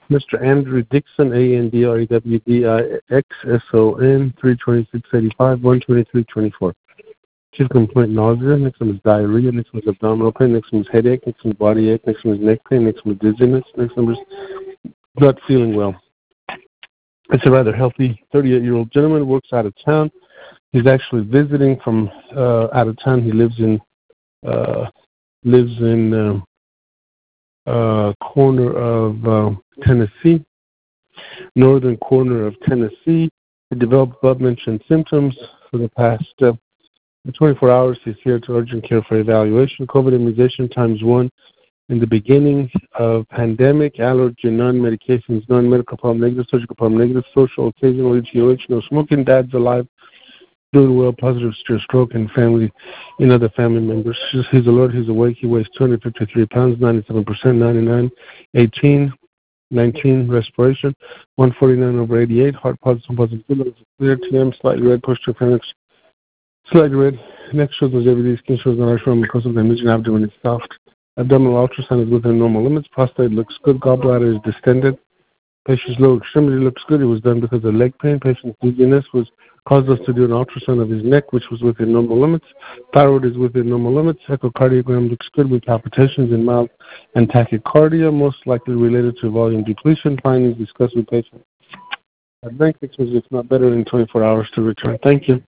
Mr. Andrew Dixon, ANDREWDIXSON, 32685, 12324. Chief complaint nausea. Next one is diarrhea. Next one is abdominal pain. Next one is headache. Next one is body ache. Next one is neck pain. Next one is dizziness. Next one is not feeling well. It's a rather healthy 38-year-old gentleman, works out of town. He's actually visiting from out of town. He lives in corner of Tennessee, northern corner of Tennessee. He developed above-mentioned symptoms for the past 24 hours. He's here to urgent care for evaluation. COVID immunization ×1 in the beginning of pandemic. Allergen, none. Medications, none. Medical problem negative. Surgical problem negative. Social, occasional ETOH. No smoking. Dad's alive. Doing well. Positive stroke and family in other family members. He's alert. He's awake. He weighs 253 pounds, 97%, 99, 18, 19 respiration, 149/88. Heart positive, clear. TM slightly red. Posture appendix slightly red. Neck shows no JVD. Skin shows no arterial mucosal damage. Abdomen is soft. Abdominal ultrasound is within normal limits. Prostate looks good. Gallbladder is distended. Patient's lower extremity looks good. It was done because of leg pain. Patient's dizziness caused us to do an ultrasound of his neck, which was within normal limits. Thyroid is within normal limits. Echocardiogram looks good with palpitations and mild and tachycardia, most likely related to volume depletion. Findings discussed with patient. At length, it's not better than 24 hours to return. Thank you.